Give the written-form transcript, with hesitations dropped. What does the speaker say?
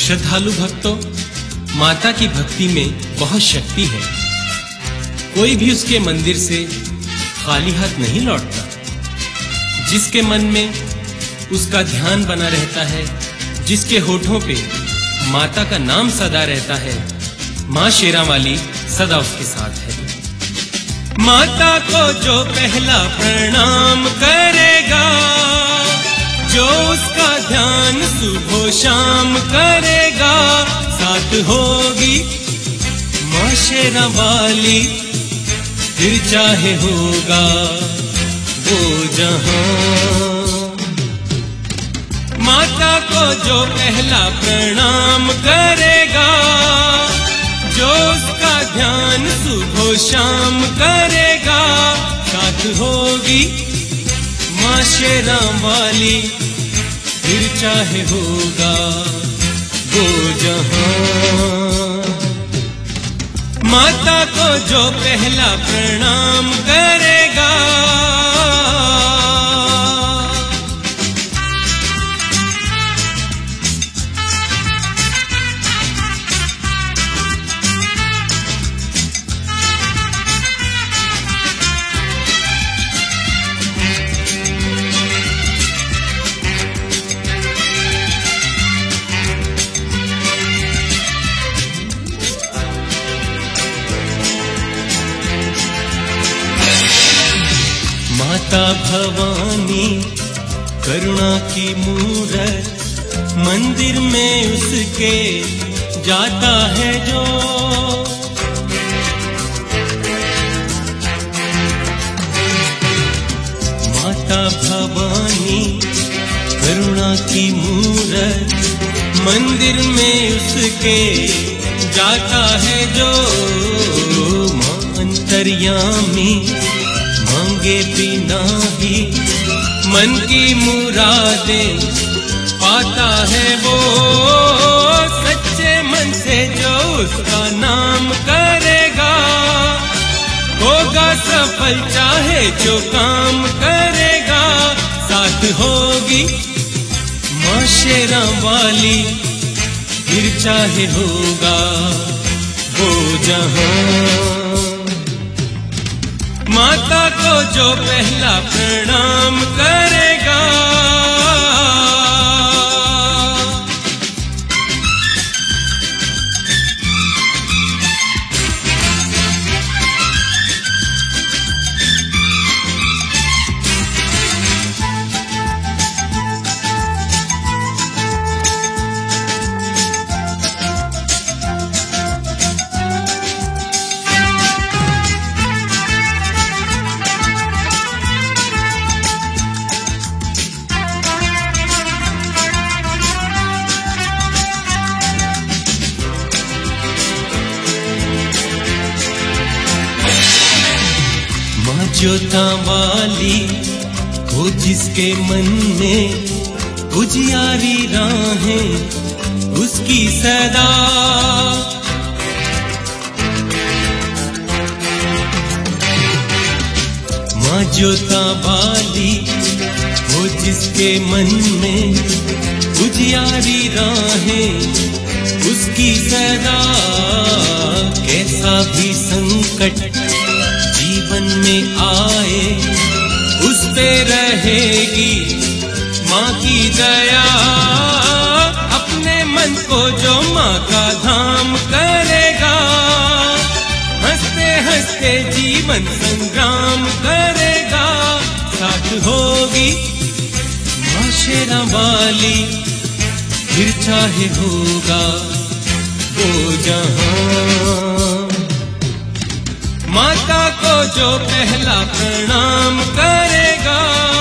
श्रद्धालु भक्तों, माता की भक्ति में बहुत शक्ति है। कोई भी उसके मंदिर से खाली हाथ नहीं लौटता। जिसके मन में उसका ध्यान बना रहता है, जिसके होठों पे माता का नाम सदा रहता है, माँ शेरावाली सदा उसके साथ है। माता को जो पहला प्रणाम करेगा, जो उसका ध्यान सुबह शाम करेगा, साथ होगी माँ शेरावाली, फिर चाहे होगा वो जहां। माता को जो पहला प्रणाम करेगा, जो उसका ध्यान सुबह शाम करेगा, साथ होगी माँ शेरावाली, फिर चाहे होगा वो जहां। माता को जो पहला प्रणाम करेगा, माता भवानी करुणा की मूरत, मंदिर में उसके जाता है जो। माता भवानी करुणा की मूरत, मंदिर में उसके जाता है जो। मां अंतर्यामी मांगे बिना ही मन की मुरादें पाता है वो। सच्चे मन से जो उसका नाम करेगा, होगा सफल चाहे जो काम करेगा, साथ होगी माँ शेरावाली, फिर चाहे होगा वो जहां। माता को जो पहला प्रणाम करेगा, ज्योता वाली हो जिसके मन में उजियारी राहें उसकी सदा। माँ ज्योता वाली हो जिसके मन में उजियारी राहें उसकी सदा। कैसा भी संकट जीवन में आए, उस पे रहेगी माँ की दया। अपने मन को जो माँ का धाम करेगा, हंसते हंसते जीवन संग्राम करेगा, साथ होगी माँ शेरावाली, फिर चाहे होगा वो जहां। माता को जो पहला प्रणाम करेगा,